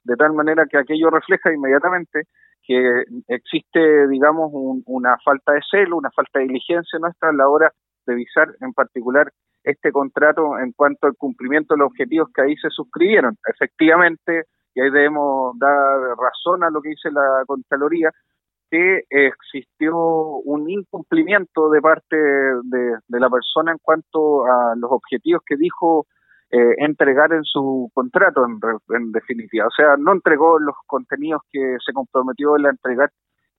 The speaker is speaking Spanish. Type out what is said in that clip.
de tal manera que aquello refleja inmediatamente que existe, digamos, una falta de celo, una falta de diligencia nuestra a la hora de visar en particular este contrato en cuanto al cumplimiento de los objetivos que ahí se suscribieron. Efectivamente, y ahí debemos dar razón a lo que dice la Contraloría, que existió un incumplimiento de parte de la persona en cuanto a los objetivos que dijo entregar en su contrato, en definitiva. O sea, no entregó los contenidos que se comprometió a entregar